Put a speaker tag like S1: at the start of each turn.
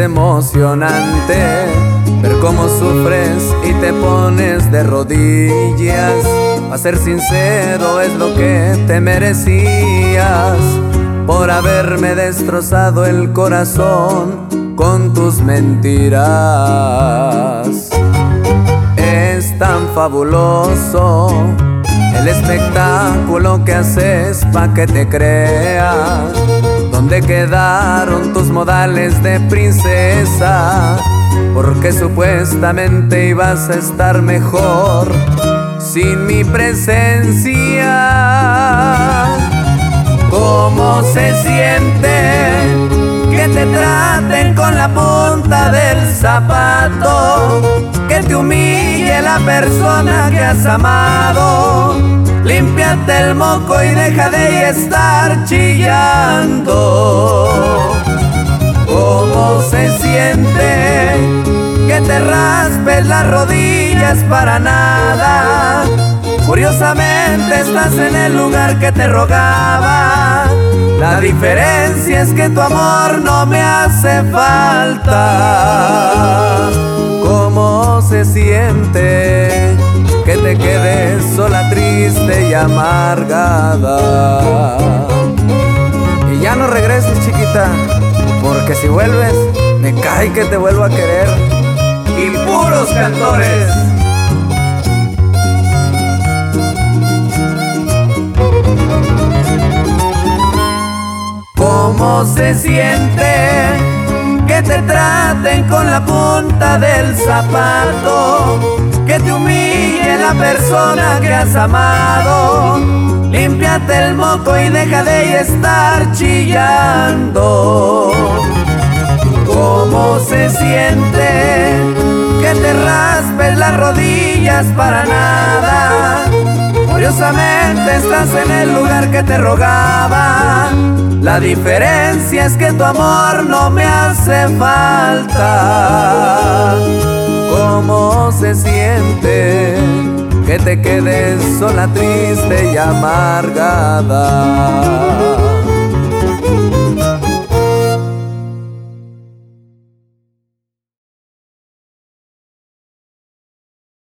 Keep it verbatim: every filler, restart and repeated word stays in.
S1: emocionante ver cómo sufres y te pones de rodillas. A ser sincero, es lo que te merecías por haberme destrozado el corazón con tus mentiras. Es tan fabuloso el espectáculo que haces pa' que te crea. ¿Dónde quedaron tus modales de princesa? Porque supuestamente ibas a estar mejor sin mi presencia. ¿Cómo se siente que te traten con la punta del zapato? Que te humille la persona que has amado. Límpiate el moco y deja de estar chillando. ¿Cómo se siente que te raspes las rodillas para nada? Curiosamente estás en el lugar que te rogaba. La diferencia es que tu amor no me hace falta. ¿Cómo se siente que te quedes sola, triste y amargada? Y ya no regreses, chiquita, porque si vuelves, me cae que te vuelvo a querer. Y puros cantores. ¿Cómo se siente que te traten con la punta del zapato? Que te humille la persona que has amado. Límpiate el moco y deja de estar chillando. ¿Cómo se siente que te raspes las rodillas para nada? Curiosamente estás en el lugar que te rogaba. La diferencia es que tu amor no me hace falta. ¿Cómo se siente que te quedes sola, triste y amargada?